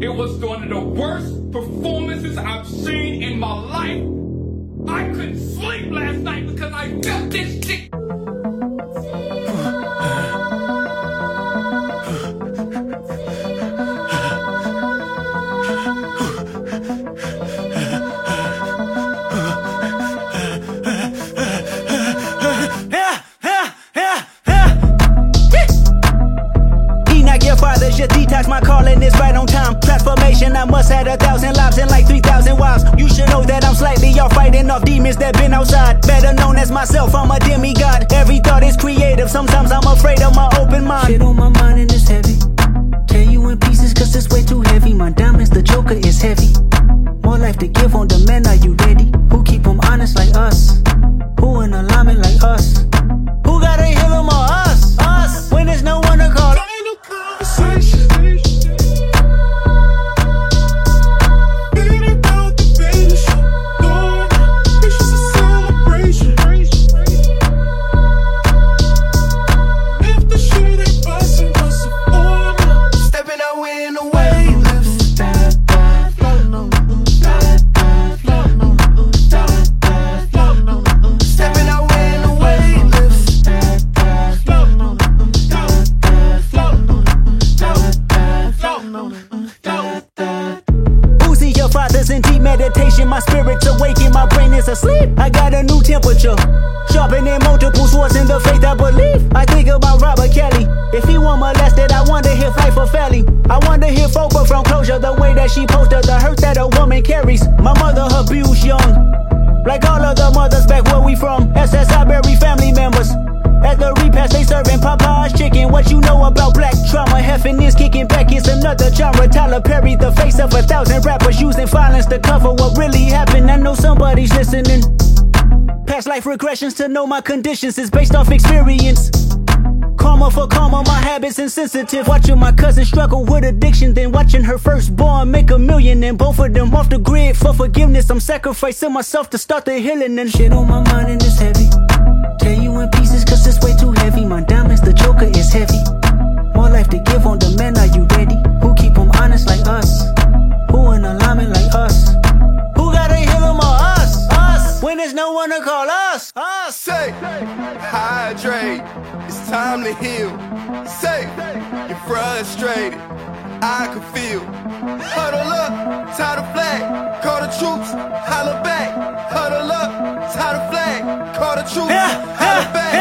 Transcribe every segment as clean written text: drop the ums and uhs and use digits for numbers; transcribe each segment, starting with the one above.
It was one of the worst performances I've seen in my life. I couldn't sleep last night because I felt this shit. Just detox, my calling is right on time. Transformation, I must have 1,000 lives and like 3,000 wives. You should know that I'm slightly off, fighting off demons that been outside. Better known as myself, I'm a demigod. Every thought is creative, sometimes I'm afraid of my open mind. Shit on my mind and it's heavy. Tear you in pieces cause it's way too heavy. My diamonds, the joker is heavy. More life to give on demand, are you ready? Who keep them honest like us? Who in alignment like us? Who gotta heal them or us? Us, when there's no one to call. In deep meditation, my spirit's awakened, my brain is asleep. I got a new temperature, sharpening multiple swords in the faith I believe. I think about Robert Kelly. If he were molested, I wonder if life for Felly. I wonder if Oprah from Closure, the way that she posted the hurt that a woman carries. My mother abused young, like all of the mothers back where we from. SSI bury family members. At the repast, they serving Popeye's chicken. What you know about black trauma? Heffing is kicking back, it's another genre. Tyler Perry, the face of 1,000 rappers using violence to cover what really happened. I know somebody's listening. Past life regressions to know my conditions is based off experience. Karma for karma, my habits insensitive. Watching my cousin struggle with addiction, then watching her firstborn make $1 million, and both of them off the grid for forgiveness. I'm sacrificing myself to start the healing, and shit on my mind and it's heavy. Tear you in pieces cause it's way too heavy. My diamonds, the joker is heavy. More life to give on demand, are you ready? Who keep them honest like us? Who in alignment like us? Who gotta heal them or us? Us, when there's no one to call us? Us. Say, hydrate, it's time to heal. Say, you're frustrated, I can feel. Huddle up, tie the flag, call the troops, holler back. Huddle up, tie the flag, call the troops, holler back.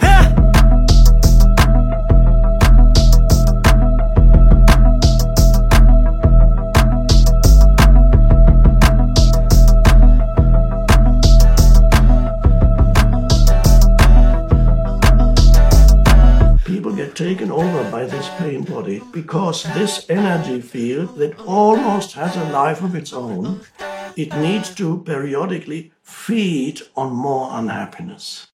People get taken over by this pain body because this energy field that almost has a life of its own, it needs to periodically feed on more unhappiness.